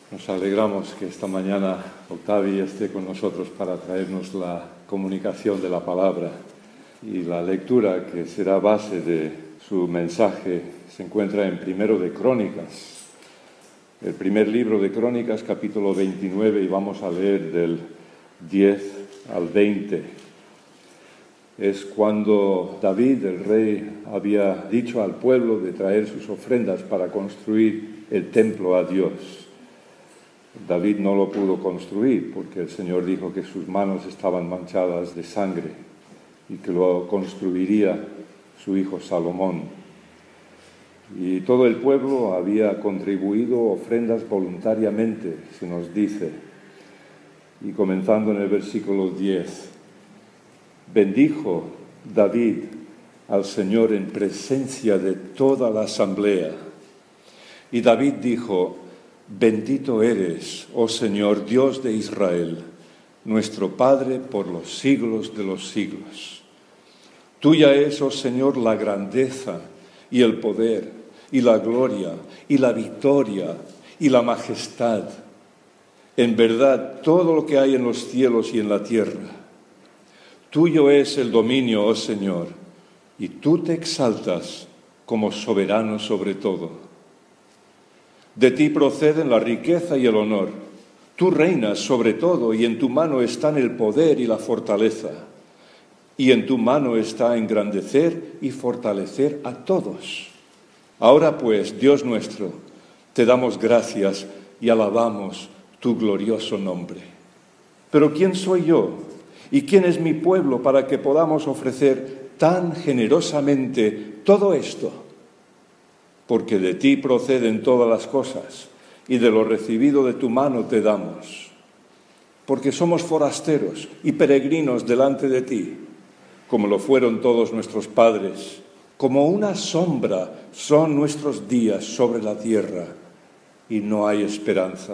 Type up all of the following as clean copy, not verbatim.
Nos alegramos que esta mañana Octavi esté con nosotros para traernos la comunicación de la palabra, y la lectura que será base de su mensaje se encuentra en Primero de Crónicas, el primer libro de Crónicas, capítulo 29, y vamos a leer del 10 al 20. Es cuando David, el rey, había dicho al pueblo de traer sus ofrendas para construir el templo a Dios. David no lo pudo construir porque el Señor dijo que sus manos estaban manchadas de sangre y que lo construiría su hijo Salomón. Y todo el pueblo había contribuido ofrendas voluntariamente, se nos dice. Y comenzando en el versículo 10, bendijo David al Señor en presencia de toda la asamblea. Y David dijo: bendito eres, oh Señor, Dios de Israel, nuestro Padre por los siglos de los siglos. Tuya es, oh Señor, la grandeza y el poder y la gloria y la victoria y la majestad. En verdad, todo lo que hay en los cielos y en la tierra. Tuyo es el dominio, oh Señor, y tú te exaltas como soberano sobre todo. De ti proceden la riqueza y el honor. Tú reinas sobre todo, y en tu mano están el poder y la fortaleza. Y en tu mano está engrandecer y fortalecer a todos. Ahora pues, Dios nuestro, te damos gracias y alabamos tu glorioso nombre. Pero ¿quién soy yo? ¿Y quién es mi pueblo para que podamos ofrecer tan generosamente todo esto? Porque de ti proceden todas las cosas, y de lo recibido de tu mano te damos. Porque somos forasteros y peregrinos delante de ti, como lo fueron todos nuestros padres. Como una sombra son nuestros días sobre la tierra, y no hay esperanza.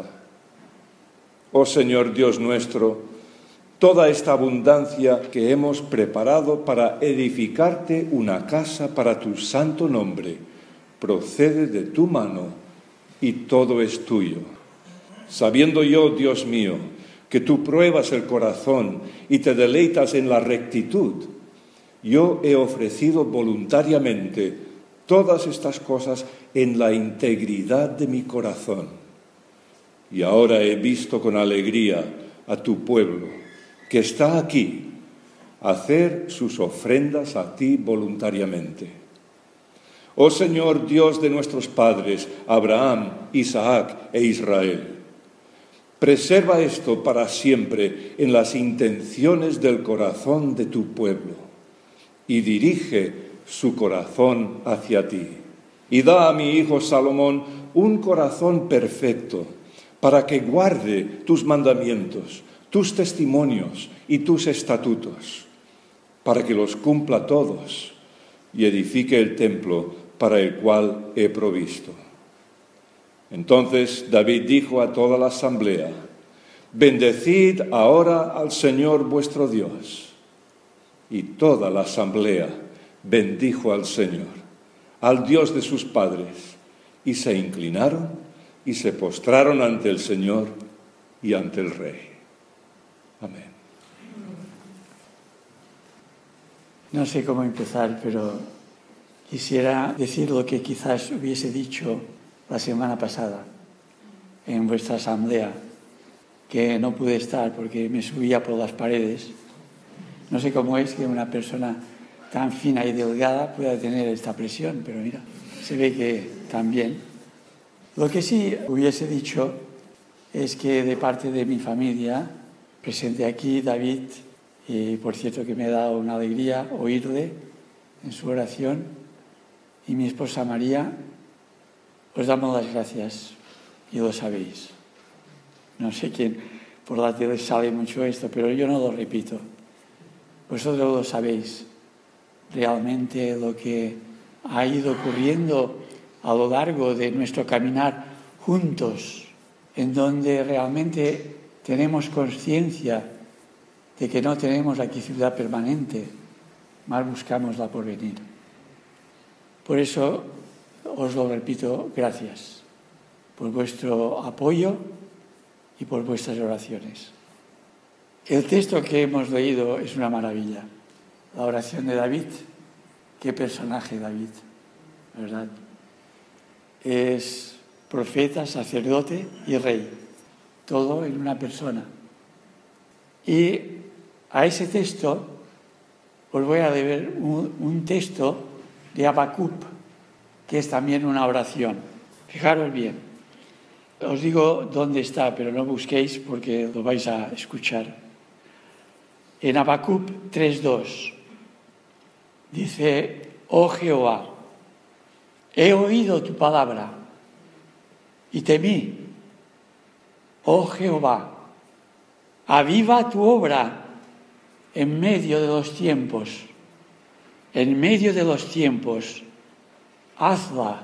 Oh Señor Dios nuestro, toda esta abundancia que hemos preparado para edificarte una casa para tu santo nombre, procede de tu mano y todo es tuyo. Sabiendo yo, Dios mío, que tú pruebas el corazón y te deleitas en la rectitud, yo he ofrecido voluntariamente todas estas cosas en la integridad de mi corazón. Y ahora he visto con alegría a tu pueblo, que está aquí, hacer sus ofrendas a ti voluntariamente. Oh Señor, Dios de nuestros padres, Abraham, Isaac e Israel, preserva esto para siempre en las intenciones del corazón de tu pueblo y dirige su corazón hacia ti. Y da a mi hijo Salomón un corazón perfecto para que guarde tus mandamientos, tus testimonios y tus estatutos, para que los cumpla todos y edifique el templo para el cual he provisto. Entonces David dijo a toda la asamblea: bendecid ahora al Señor vuestro Dios. Y toda la asamblea bendijo al Señor, al Dios de sus padres, y se inclinaron y se postraron ante el Señor y ante el Rey. Amén. No sé cómo empezar, pero quisiera decir lo que quizás hubiese dicho la semana pasada en vuestra asamblea, que no pude estar porque me subía por las paredes. No sé cómo es que una persona tan fina y delgada pueda tener esta presión, pero mira, se ve que también. Lo que sí hubiese dicho es que de parte de mi familia, presente aquí David, y por cierto que me ha dado una alegría oírle en su oración, y mi esposa María, os damos las gracias, y lo sabéis. No sé quién por la tele sale mucho esto, pero yo no lo repito. Vosotros lo sabéis, realmente lo que ha ido ocurriendo a lo largo de nuestro caminar juntos, en donde realmente tenemos conciencia de que no tenemos aquí ciudad permanente, más buscamos la porvenir. Por eso os lo repito, gracias por vuestro apoyo y por vuestras oraciones. El texto que hemos leído es una maravilla. La oración de David. Qué personaje David, ¿verdad? Es profeta, sacerdote y rey. Todo en una persona. Y a ese texto os voy a leer un texto de Habacuc, que es también una oración. Fijaros bien. Os digo dónde está, pero no busquéis porque lo vais a escuchar. En Habacuc 3:2 dice: Oh Jehová, he oído tu palabra y temí. Oh Jehová, aviva tu obra en medio de los tiempos. En medio de los tiempos, hazla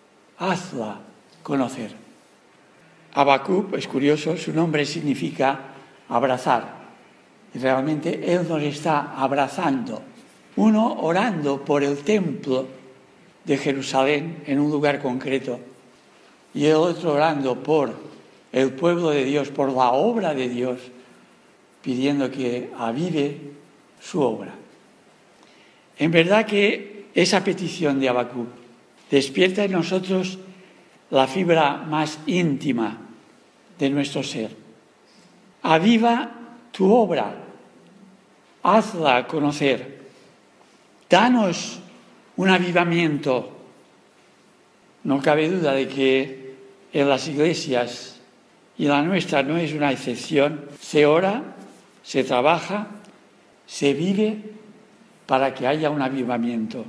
conocer. Habacuc, es curioso, su nombre significa abrazar. Y realmente él nos está abrazando. Uno orando por el templo de Jerusalén en un lugar concreto y el otro orando por el pueblo de Dios, por la obra de Dios, pidiendo que avive su obra. En verdad que esa petición de Habacuc despierta en nosotros la fibra más íntima de nuestro ser. Aviva tu obra, hazla conocer, danos un avivamiento. No cabe duda de que en las iglesias, y la nuestra no es una excepción, se ora, se trabaja, se vive para que haya un avivamiento.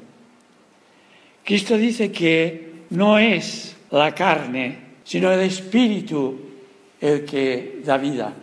Cristo dice que no es la carne, sino el Espíritu el que da vida.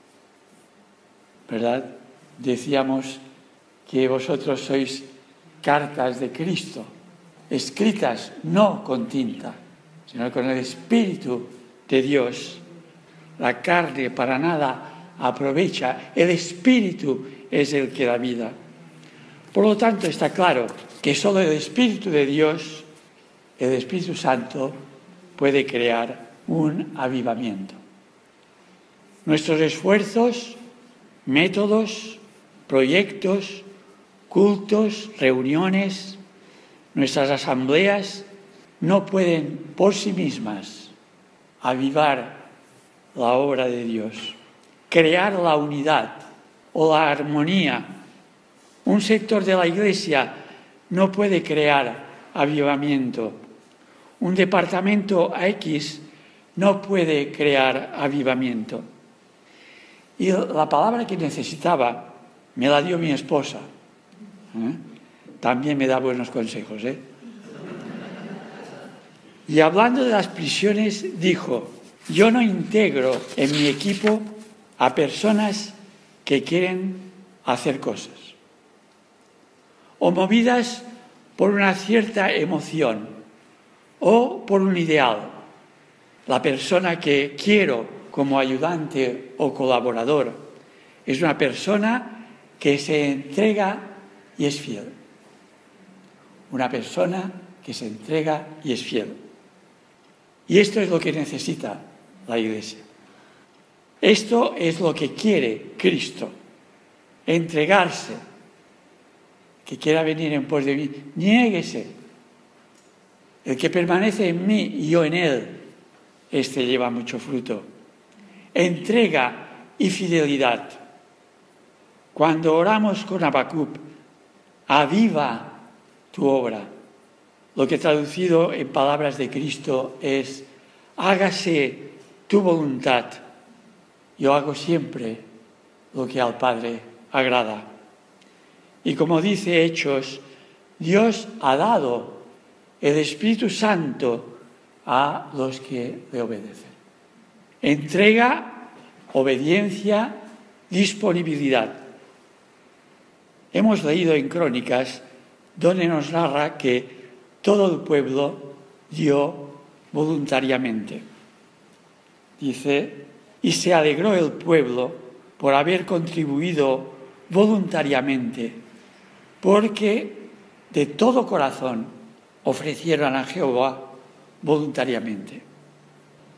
¿Verdad? Decíamos que vosotros sois cartas de Cristo, escritas no con tinta, sino con el Espíritu de Dios. La carne para nada aprovecha, el Espíritu es el que da vida. Por lo tanto, está claro que solo el Espíritu de Dios, el Espíritu Santo, puede crear un avivamiento. Nuestros esfuerzos, métodos, proyectos, cultos, reuniones, nuestras asambleas no pueden por sí mismas avivar la obra de Dios, crear la unidad o la armonía. Un sector de la Iglesia no puede crear avivamiento. Un departamento X no puede crear avivamiento. Y la palabra que necesitaba me la dio mi esposa. También me da buenos consejos. Y hablando de las prisiones, dijo: yo no integro en mi equipo a personas que quieren hacer cosas o movidas por una cierta emoción o por un ideal. La persona que quiero como ayudante o colaborador es una persona que se entrega y es fiel. Una persona que se entrega y es fiel. Y esto es lo que necesita la Iglesia. Esto es lo que quiere Cristo. Entregarse. Que quiera venir en pos de mí, niéguese. El que permanece en mí y yo en él, este lleva mucho fruto. Entrega y fidelidad. Cuando oramos con Habacuc, aviva tu obra. Lo que traducido en palabras de Cristo es: hágase tu voluntad. Yo hago siempre lo que al Padre agrada. Y como dice Hechos, Dios ha dado el Espíritu Santo a los que le obedecen. Entrega, obediencia, disponibilidad. Hemos leído en Crónicas donde nos narra que todo el pueblo dio voluntariamente. Dice: y se alegró el pueblo por haber contribuido voluntariamente, porque de todo corazón ofrecieron a Jehová voluntariamente.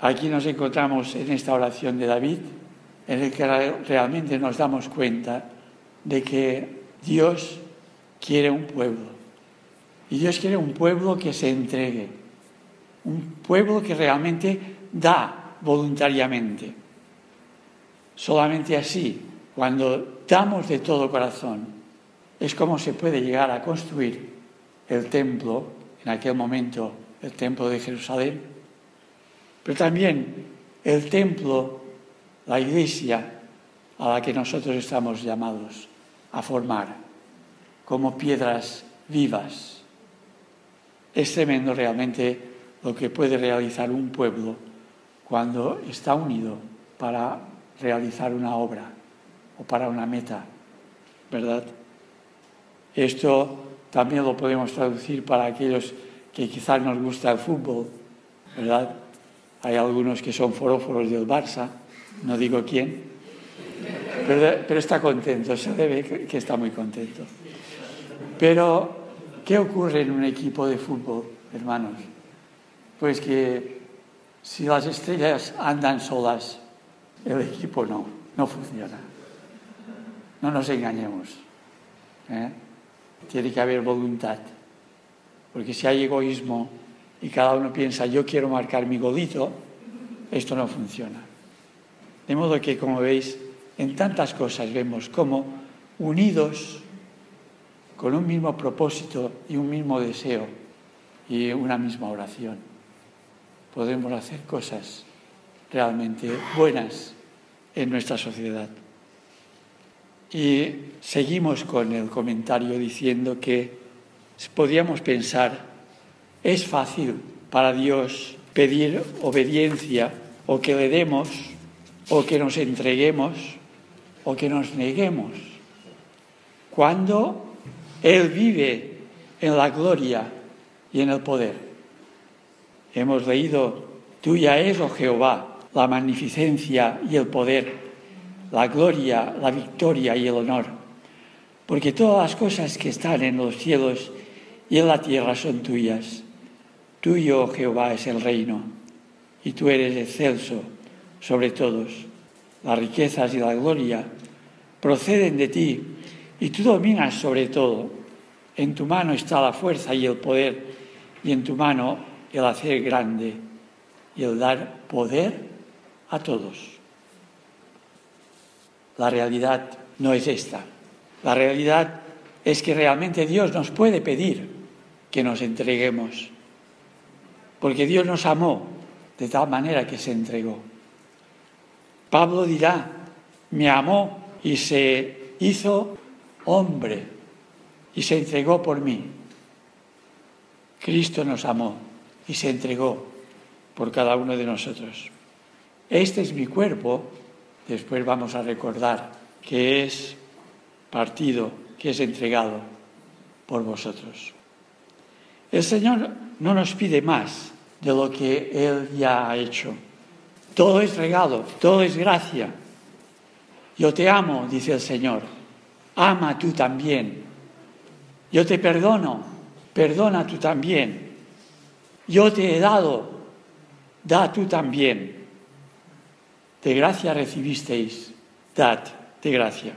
Aquí nos encontramos en esta oración de David, en el que realmente nos damos cuenta de que Dios quiere un pueblo. Y Dios quiere un pueblo que se entregue, un pueblo que realmente da voluntariamente. Solamente así, cuando damos de todo corazón, es como se puede llegar a construir el templo, en aquel momento el templo de Jerusalén, pero también el templo, la iglesia a la que nosotros estamos llamados a formar como piedras vivas. Es tremendo realmente lo que puede realizar un pueblo cuando está unido para realizar una obra o para una meta, ¿verdad? Esto también lo podemos traducir para aquellos que quizás nos gusta el fútbol, ¿verdad? Hay algunos que son forofos del Barça, no digo quién, pero está contento, se ve que está muy contento. Pero, ¿qué ocurre en un equipo de fútbol, hermanos? Pues que si las estrellas andan solas, el equipo no funciona. No nos engañemos, ¿eh? Tiene que haber voluntad, porque si hay egoísmo y cada uno piensa yo quiero marcar mi golito, esto no funciona. De modo que, como veis, en tantas cosas vemos cómo unidos con un mismo propósito y un mismo deseo y una misma oración podemos hacer cosas realmente buenas en nuestra sociedad. Y seguimos con el comentario diciendo que podríamos pensar, es fácil para Dios pedir obediencia o que le demos o que nos entreguemos o que nos neguemos cuando Él vive en la gloria y en el poder. Hemos leído, tuya es, oh Jehová, la magnificencia y el poder, la gloria, la victoria y el honor, porque todas las cosas que están en los cielos y en la tierra son tuyas. Tuyo, oh Jehová, es el reino, y tú eres excelso sobre todos. Las riquezas y la gloria proceden de ti, y tú dominas sobre todo. En tu mano está la fuerza y el poder, y en tu mano el hacer grande y el dar poder a todos. La realidad no es esta. La realidad es que realmente Dios nos puede pedir que nos entreguemos, porque Dios nos amó de tal manera que se entregó. Pablo dirá, me amó y se hizo hombre y se entregó por mí. Cristo nos amó y se entregó por cada uno de nosotros. Este es mi cuerpo, después vamos a recordar que es partido, que es entregado por vosotros. El Señor no nos pide más de lo que Él ya ha hecho. Todo es regalo, todo es gracia. Yo te amo, dice el Señor. Ama tú también. Yo te perdono, perdona tú también. Yo te he dado, da tú también. De gracia recibisteis, dad de gracia.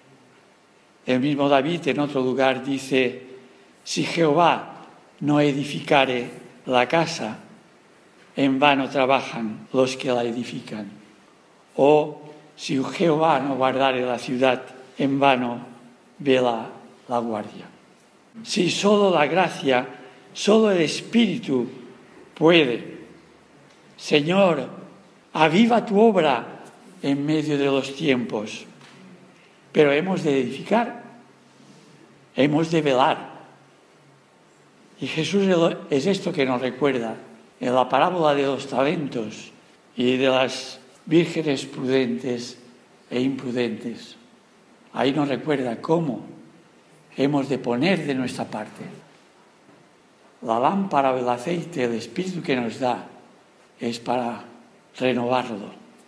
El mismo David en otro lugar dice, si Jehová no edificare la casa, en vano trabajan los que la edifican. O si Jehová no guardare la ciudad, en vano vela la guardia. Si solo la gracia, solo el Espíritu puede. Señor, aviva tu obra en medio de los tiempos. Pero hemos de edificar, hemos de velar. Y Jesús es esto que nos recuerda en la parábola de los talentos y de las vírgenes prudentes e imprudentes. Ahí nos recuerda cómo hemos de poner de nuestra parte. La lámpara o el aceite, el Espíritu que nos da, es para renovarlo.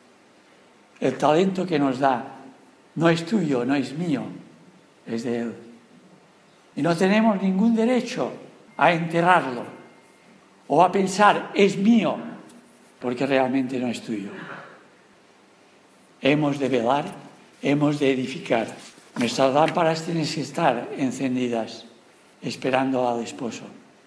El talento que nos da no es tuyo, no es mío, es de Él. Y no tenemos ningún derecho a enterrarlo o a pensar, es mío, porque realmente no es tuyo. Hemos de velar, hemos de edificar. Nuestras lámparas tienen que estar encendidas, esperando al esposo.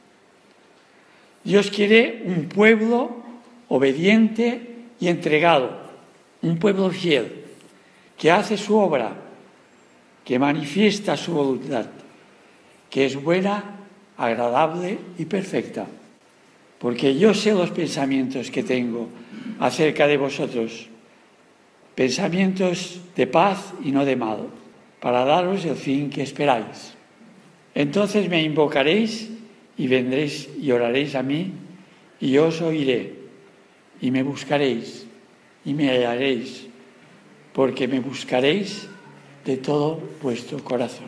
Dios quiere un pueblo obediente y entregado, un pueblo fiel, que hace su obra, que manifiesta su voluntad, que es buena, agradable y perfecta. Porque yo sé los pensamientos que tengo acerca de vosotros, pensamientos de paz y no de mal, para daros el fin que esperáis. Entonces me invocaréis y vendréis y oraréis a mí, y yo os oiré, y me buscaréis, y me hallaréis, porque me buscaréis de todo vuestro corazón.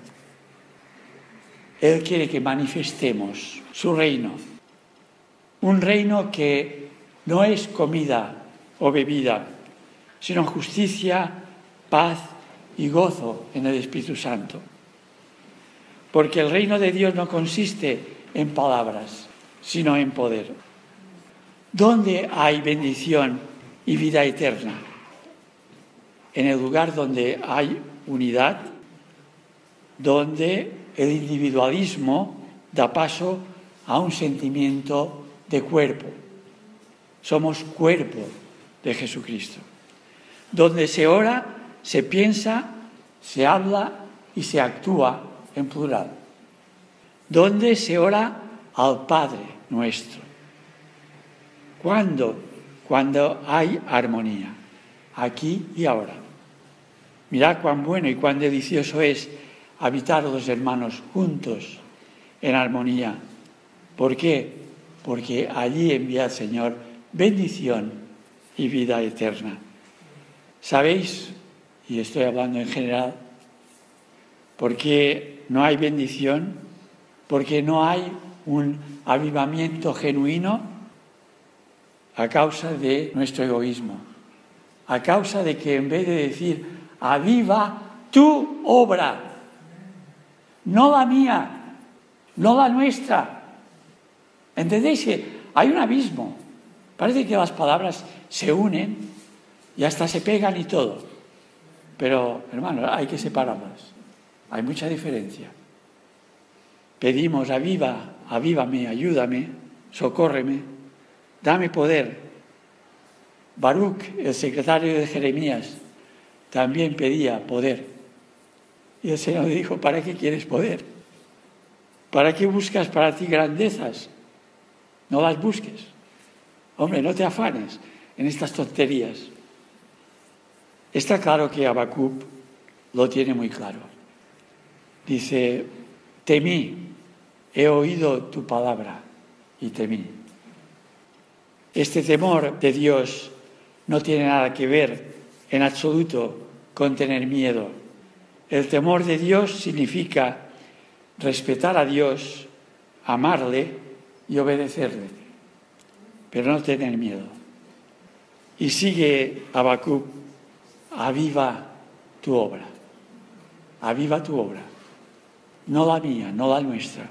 Él quiere que manifestemos su reino, un reino que no es comida o bebida, sino justicia, paz y gozo en el Espíritu Santo. Porque el reino de Dios no consiste en palabras, sino en poder. ¿Dónde hay bendición y vida eterna? En el lugar donde hay unidad, donde el individualismo da paso a un sentimiento de cuerpo. Somos cuerpo de Jesucristo. Donde se ora, se piensa, se habla y se actúa en plural. Donde se ora al Padre nuestro. ¿Cuándo? Cuando hay armonía, aquí y ahora. Mirad cuán bueno y cuán delicioso es habitar los hermanos juntos en armonía. ¿Por qué? Porque allí envía el Señor bendición y vida eterna. ¿Sabéis? Y estoy hablando en general, ¿por qué no hay bendición? Porque no hay un avivamiento genuino a causa de nuestro egoísmo, a causa de que en vez de decir aviva tu obra, no la mía, no la nuestra. ¿Entendéis que hay un abismo? Parece que las palabras se unen y hasta se pegan y todo. Pero, hermanos, hay que separarlas. Hay mucha diferencia. Pedimos, avívame, ayúdame, socórreme, dame poder. Baruch, el secretario de Jeremías, también pedía poder. Y el Señor le dijo, ¿para qué quieres poder? ¿Para qué buscas para ti grandezas? No las busques. Hombre, no te afanes en estas tonterías. Está claro que Habacuc lo tiene muy claro. Dice, temí, he oído tu palabra y temí. Este temor de Dios no tiene nada que ver en absoluto con tener miedo. El temor de Dios significa respetar a Dios, amarle y obedecerle, pero no tener miedo. Y sigue Habacuc, aviva tu obra, no la mía, no la nuestra.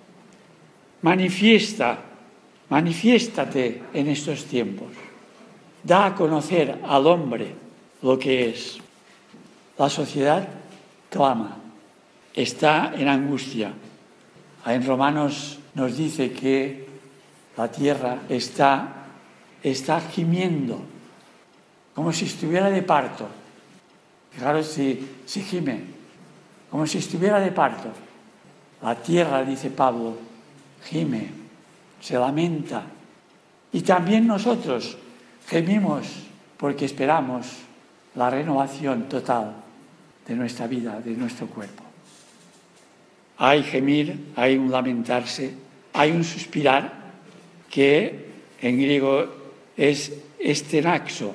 Manifiéstate en estos tiempos. Da a conocer al hombre lo que es. La sociedad clama, está en angustia. En Romanos nos dice que la tierra está gimiendo, como si estuviera de parto. Fijaros si gime, como si estuviera de parto. La tierra, dice Pablo, gime, se lamenta. Y también nosotros gemimos porque esperamos la renovación total de nuestra vida, de nuestro cuerpo. Hay gemir, hay un lamentarse, hay un suspirar que en griego es estenaxo.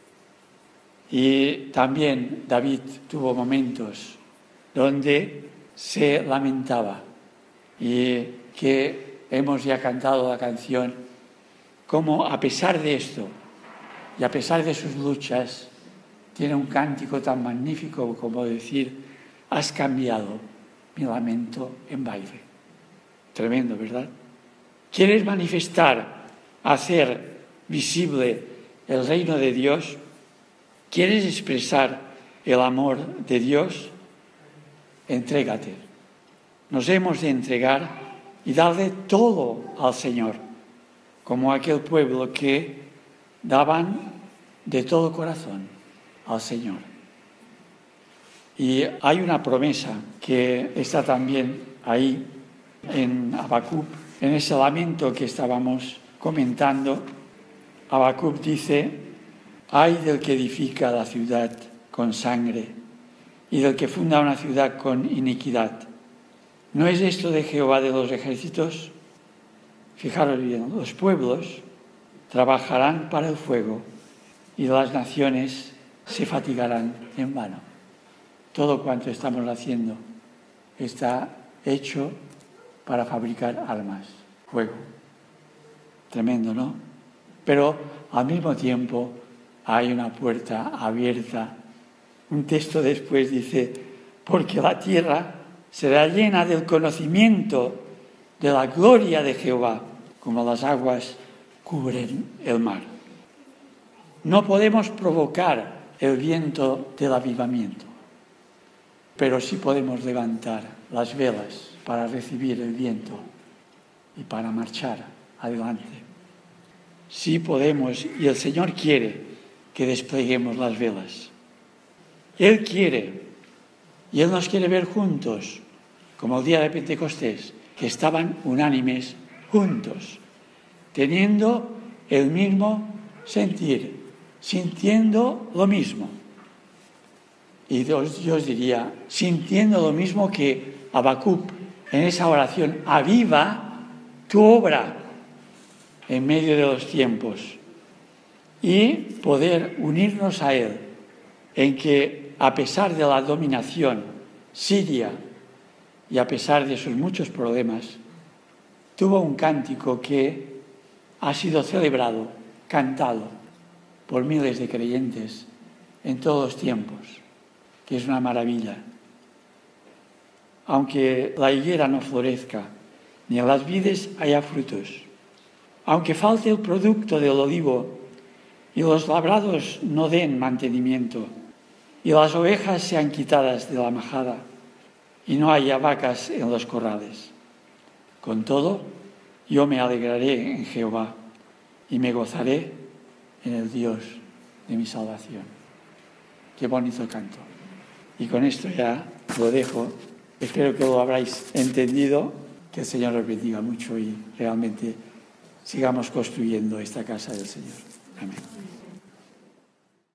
Y también David tuvo momentos donde se lamentaba y que hemos ya cantado la canción, como a pesar de esto y a pesar de sus luchas, tiene un cántico tan magnífico como decir, has cambiado mi lamento en baile. Tremendo, ¿verdad? Quieres manifestar, hacer visible el reino de Dios, ¿quieres expresar el amor de Dios? Entrégate. Nos hemos de entregar y darle todo al Señor, como aquel pueblo que daban de todo corazón al Señor. Y hay una promesa que está también ahí en Habacuc, en ese lamento que estábamos comentando. Habacuc dice: ay del que edifica la ciudad con sangre y del que funda una ciudad con iniquidad. ¿No es esto de Jehová de los ejércitos? Fijaros bien, los pueblos trabajarán para el fuego y las naciones se fatigarán en vano. Todo cuanto estamos haciendo está hecho para fabricar armas, fuego. Tremendo, ¿no? Pero al mismo tiempo hay una puerta abierta. Un texto después dice: porque la tierra será llena del conocimiento de la gloria de Jehová, como las aguas cubren el mar. No podemos provocar el viento del avivamiento, pero sí podemos levantar las velas para recibir el viento y para marchar adelante. Sí podemos, y el Señor quiere que despleguemos las velas. Él quiere, y Él nos quiere ver juntos, como el día de Pentecostés, que estaban unánimes juntos, teniendo el mismo sentir, sintiendo lo mismo. Y yo os diría, sintiendo lo mismo que Habacuc en esa oración: aviva tu obra en medio de los tiempos, y poder unirnos a Él en que, a pesar de la dominación siria y a pesar de sus muchos problemas, tuvo un cántico que ha sido celebrado, cantado por miles de creyentes en todos los tiempos, que es una maravilla. Aunque la higuera no florezca, ni en las vides haya frutos, aunque falte el producto del olivo y los labrados no den mantenimiento, y las ovejas sean quitadas de la majada, y no haya vacas en los corrales. Con todo, yo me alegraré en Jehová y me gozaré en el Dios de mi salvación. Qué bonito canto. Y con esto ya lo dejo. Espero que lo habráis entendido, que el Señor os bendiga mucho y realmente sigamos construyendo esta casa del Señor. Amén.